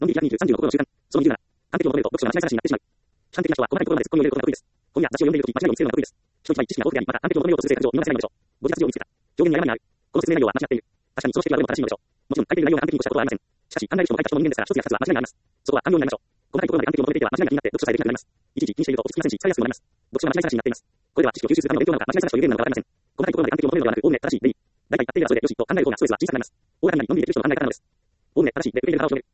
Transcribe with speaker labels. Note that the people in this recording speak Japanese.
Speaker 1: のんびり開きに30の心の習慣。その20なら、完璧を求めると読書が間違い探しになってしまう。批判的な人は細かいところまで突っ込みを入れることが得意です。本や雑誌を読んでいるとき、間違いを見つけるのが得意です。人一倍知識が豊富であり、また完璧を求めようとする性格上、見逃せないのでしょう。ご自殺を見つけた。表現に誤りがある。この説明内容は間違っている。確かにその指摘はどれも正しいのでしょう。もちろん書いている内容が完璧に越したことはありません。しかし、考える人も書いた人も人間ですから、一つや二つは間違いがあります。そこは寛容になりましょう。細かいところまで完璧を求めていては間違いが気になって読書さえできなくなります。いちいち気にしていると落ち着きませんし、使いやすくもなります。読書が間違い探しになっています。これでは知識を吸収するための勉強なのか、間違い探しというゲームなのかわかりません。細かいところまで完璧を求めるのではなく、おおむね正しいでいい。大体やっていればそれでよしと考える方がストレスは小さくなります。オーラーにのんびりできる人の考え方なのです。おおむね正しいで受け入れる方を広げる。